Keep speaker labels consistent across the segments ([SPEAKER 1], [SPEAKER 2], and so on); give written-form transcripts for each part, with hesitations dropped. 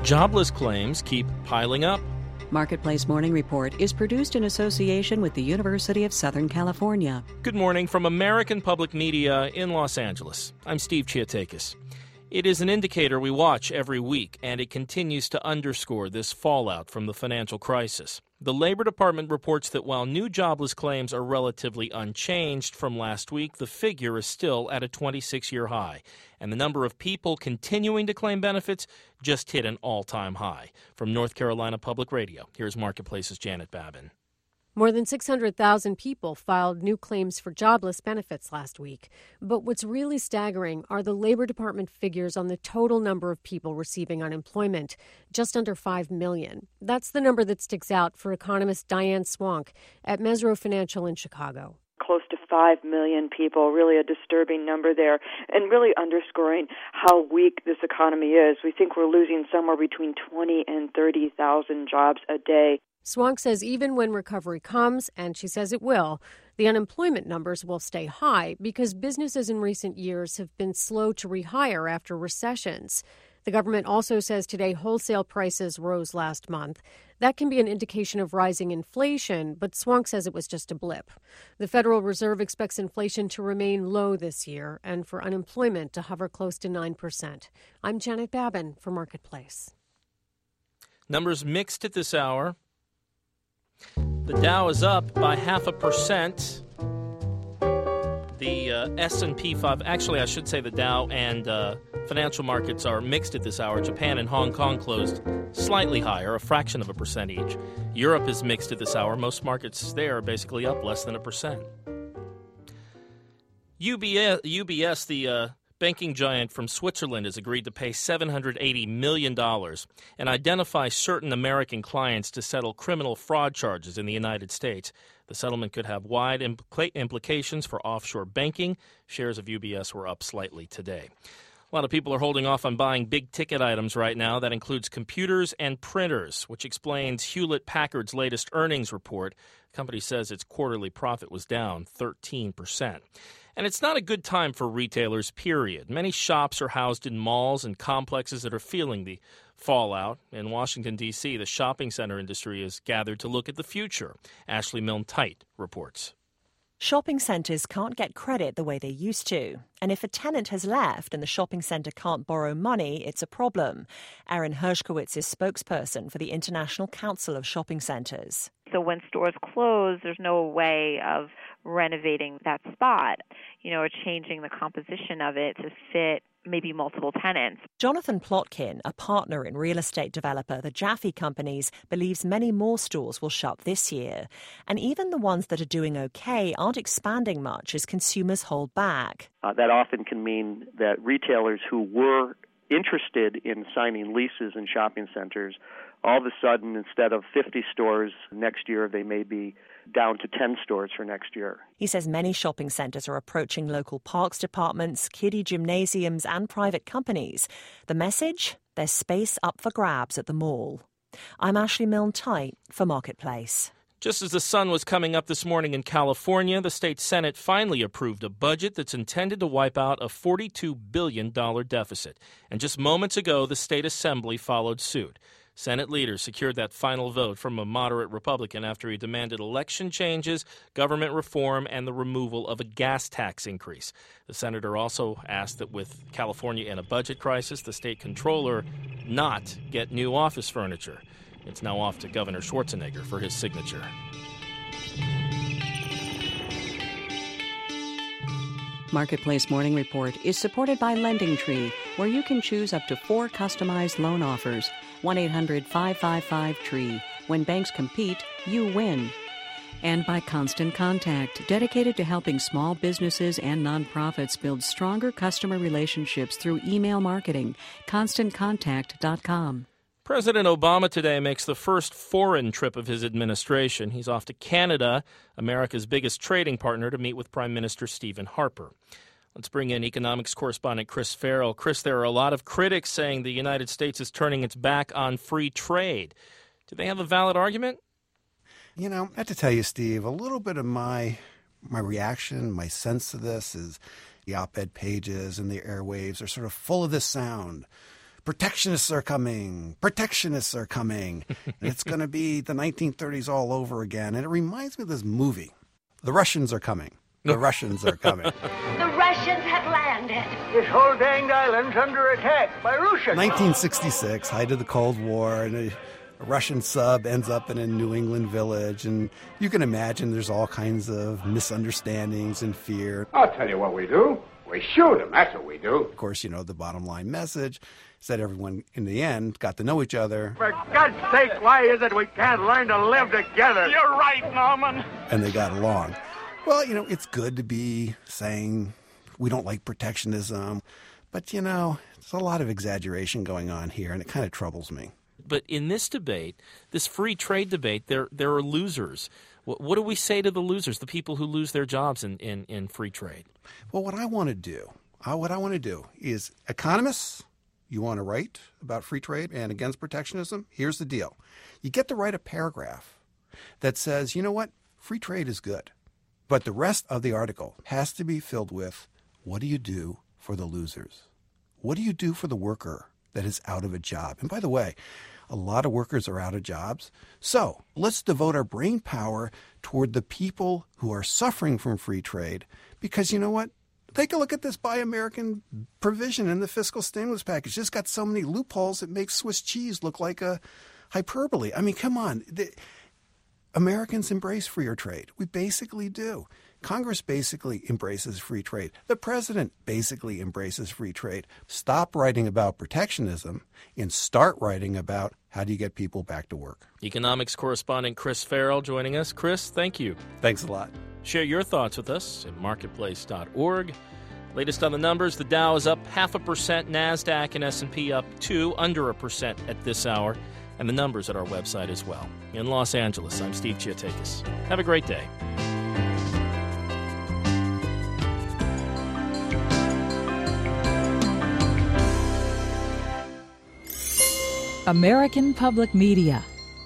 [SPEAKER 1] Jobless claims keep piling up.
[SPEAKER 2] Marketplace Morning Report is produced in association with the University of Southern California.
[SPEAKER 1] Good morning from American Public Media in Los Angeles. I'm Steve Chiatakis. It is an indicator we watch every week, and it continues to underscore this fallout from the financial crisis. The Labor Department reports that while new jobless claims are relatively unchanged from last week, the figure is still at a 26-year high, and the number of people continuing to claim benefits just hit an all-time high. From North Carolina Public Radio, here's Marketplace's Janet Babin.
[SPEAKER 3] More than 600,000 people filed new claims for jobless benefits last week. But what's really staggering are the Labor Department figures on the total number of people receiving unemployment, just under 5 million. That's the number that sticks out for economist Diane Swonk at Mesirow Financial in Chicago.
[SPEAKER 4] Close to 5 million people, really a disturbing number there, and really underscoring how weak this economy is. We think we're losing somewhere between 20 and 30,000 jobs a day.
[SPEAKER 3] Swonk says even when recovery comes, and she says it will, the unemployment numbers will stay high because businesses in recent years have been slow to rehire after recessions. The government also says today wholesale prices rose last month. That can be an indication of rising inflation, but Swonk says it was just a blip. The Federal Reserve expects inflation to remain low this year and for unemployment to hover close to 9%. I'm Janet Babin for Marketplace.
[SPEAKER 1] Numbers mixed at this hour. The Dow is up by 0.5%. The S&P 5, actually I should say the Dow and financial markets are mixed at this hour. Japan and Hong Kong closed slightly higher, a fraction of a percent each. Europe is mixed at this hour. Most markets there are basically up less than 1%. UBS, the banking giant from Switzerland, has agreed to pay $780 million and identify certain American clients to settle criminal fraud charges in the United States. The settlement could have wide implications for offshore banking. Shares of UBS were up slightly today. A lot of people are holding off on buying big-ticket items right now. That includes computers and printers, which explains Hewlett-Packard's latest earnings report. The company says its quarterly profit was down 13%. And it's not a good time for retailers, period. Many shops are housed in malls and complexes that are feeling the fallout. In Washington, D.C., the shopping center industry is gathered to look at the future. Ashley Milne-Tite reports.
[SPEAKER 5] Shopping centres can't get credit the way they used to. And if a tenant has left and the shopping centre can't borrow money, it's a problem. Erin Hershkowitz is spokesperson for the International Council of Shopping Centres.
[SPEAKER 6] So when stores close, there's no way of renovating that spot, or changing the composition of it to fit maybe multiple tenants.
[SPEAKER 5] Jonathan Plotkin, a partner in real estate developer the Jaffe Companies, believes many more stores will shut this year. And even the ones that are doing okay aren't expanding much as consumers hold back.
[SPEAKER 7] That often can mean that retailers who were interested in signing leases in shopping centers, all of a sudden, instead of 50 stores next year, they may be down to 10 stores for next year.
[SPEAKER 5] He says many shopping centres are approaching local parks departments, kiddie gymnasiums and private companies. The message? There's space up for grabs at the mall. I'm Ashley Milne-Tite for Marketplace.
[SPEAKER 1] Just as the sun was coming up this morning in California, the state Senate finally approved a budget that's intended to wipe out a $42 billion deficit. And just moments ago, the state assembly followed suit. Senate leaders secured that final vote from a moderate Republican after he demanded election changes, government reform, and the removal of a gas tax increase. The senator also asked that with California in a budget crisis, the state controller not get new office furniture. It's now off to Governor Schwarzenegger for his signature.
[SPEAKER 2] Marketplace Morning Report is supported by LendingTree, where you can choose up to 4 customized loan offers. 1-800-555-TREE. When banks compete, you win. And by Constant Contact, dedicated to helping small businesses and nonprofits build stronger customer relationships through email marketing. ConstantContact.com.
[SPEAKER 1] President Obama today makes the first foreign trip of his administration. He's off to Canada, America's biggest trading partner, to meet with Prime Minister Stephen Harper. Let's bring in economics correspondent Chris Farrell. Chris, there are a lot of critics saying the United States is turning its back on free trade. Do they have a valid argument?
[SPEAKER 8] I have to tell you, Steve, a little bit of my reaction, my sense of this is the op-ed pages and the airwaves are sort of full of this sound. protectionists are coming. Protectionists are coming. And it's going to be the 1930s all over again. And it reminds me of this movie. The Russians are coming. The Russians are coming.
[SPEAKER 9] The Russians have landed.
[SPEAKER 10] This whole danged island's under attack by Russia.
[SPEAKER 8] 1966, height of the Cold War, and a Russian sub ends up in a New England village, and you can imagine there's all kinds of misunderstandings and fear.
[SPEAKER 11] I'll tell you what we do. We shoot them, that's what we do.
[SPEAKER 8] Of course, you know, the bottom line message is that everyone, in the end, got to know each other.
[SPEAKER 11] For God's sake, why is it we can't learn to live together?
[SPEAKER 10] You're right, Norman.
[SPEAKER 8] And they got along. Well, you know, it's good to be saying we don't like protectionism, but, you know, there's a lot of exaggeration going on here, and it kind of troubles me.
[SPEAKER 1] But in this debate, this free trade debate, there are losers. What do we say to the losers, the people who lose their jobs in free trade?
[SPEAKER 8] Well, what I want to do is, economists, you want to write about free trade and against protectionism? Here's the deal. You get to write a paragraph that says, you know what, free trade is good. But the rest of the article has to be filled with, what do you do for the losers? What do you do for the worker that is out of a job? And by the way, a lot of workers are out of jobs. So let's devote our brain power toward the people who are suffering from free trade. Because you know what? Take a look at this Buy American provision in the fiscal stimulus package. It's got so many loopholes it makes Swiss cheese look like a hyperbole. I mean, come on. Americans embrace freer trade. We basically do. Congress basically embraces free trade. The president basically embraces free trade. Stop writing about protectionism and start writing about how do you get people back to work.
[SPEAKER 1] Economics correspondent Chris Farrell joining us. Chris, thank you.
[SPEAKER 8] Thanks a lot.
[SPEAKER 1] Share your thoughts with us at marketplace.org. Latest on the numbers, the Dow is up 0.5%, NASDAQ and S&P up under 1% at this hour. And the numbers at our website as well. In Los Angeles, I'm Steve Chiatakis. Have a great day.
[SPEAKER 12] American Public Media.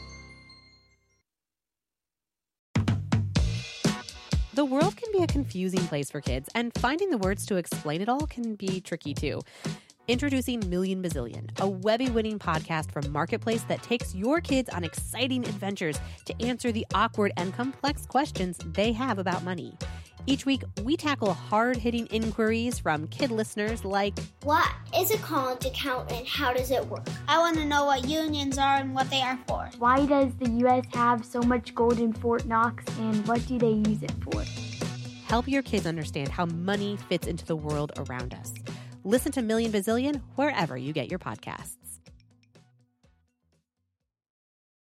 [SPEAKER 13] The world can be a confusing place for kids, and finding the words to explain it all can be tricky too. Introducing Million Bazillion, a Webby-winning podcast from Marketplace that takes your kids on exciting adventures to answer the awkward and complex questions they have about money. Each week, we tackle hard-hitting inquiries from kid listeners like,
[SPEAKER 14] what is a college account and how does it work? I want to know what unions are and what they are for.
[SPEAKER 15] Why does the U.S. have so much gold in Fort Knox and what do they use it for?
[SPEAKER 13] Help your kids understand how money fits into the world around us. Listen to Million Bazillion wherever you get your podcasts.